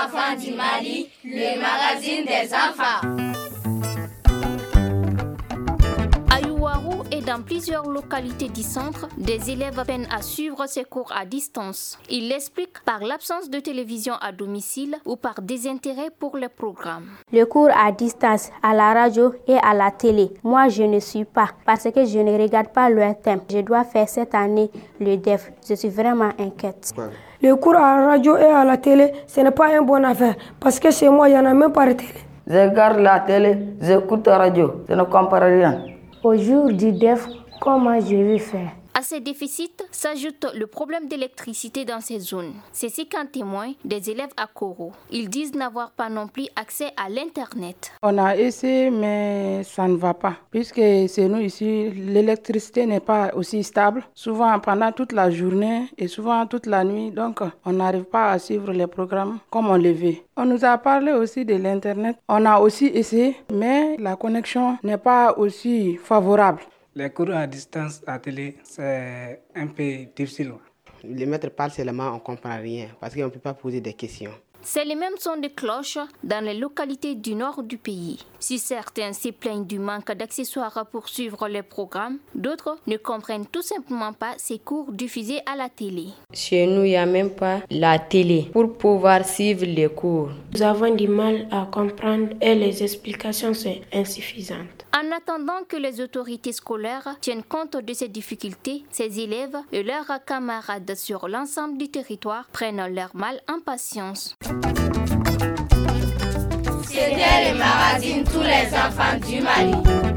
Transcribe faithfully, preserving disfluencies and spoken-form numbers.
enfants du Mali, le magazine des enfants. À Youarou et dans plusieurs localités du centre, des élèves peinent à suivre ces cours à distance. Ils l'expliquent par l'absence de télévision à domicile ou par désintérêt pour les programmes. Le cours à distance, à la radio et à la télé, moi je ne suis pas parce que je ne regarde pas le thème. Je dois faire cette année le D E F. Je suis vraiment inquiète. Le cours à la radio et à la télé, ce n'est pas une bonne affaire parce que chez moi, il n'y en a même pas de télé. Je regarde la télé, j'écoute la radio, je ne comprends rien. Au jour du D E F, comment je vais faire? À ces déficits s'ajoute le problème d'électricité dans ces zones. C'est ce qu'en témoignent des élèves à Koro. Ils disent n'avoir pas non plus accès à l'Internet. On a essayé, mais ça ne va pas. Puisque chez nous ici, l'électricité n'est pas aussi stable. Souvent pendant toute la journée et souvent toute la nuit. Donc, on n'arrive pas à suivre les programmes comme on le veut. On nous a parlé aussi de l'Internet. On a aussi essayé, mais la connexion n'est pas aussi favorable. Les cours à distance à télé, c'est un peu difficile. Les maîtres parlent seulement, on ne comprend rien parce qu'on ne peut pas poser des questions. C'est les mêmes sons de cloche dans les localités du nord du pays. Si certains se plaignent du manque d'accessoires pour suivre les programmes, d'autres ne comprennent tout simplement pas ces cours diffusés à la télé. Chez nous, il n'y a même pas la télé pour pouvoir suivre les cours. Nous avons du mal à comprendre et les explications sont insuffisantes. En attendant que les autorités scolaires tiennent compte de ces difficultés, ces élèves et leurs camarades sur l'ensemble du territoire prennent leur mal en patience. C'était le magazine Tous les enfants du Mali.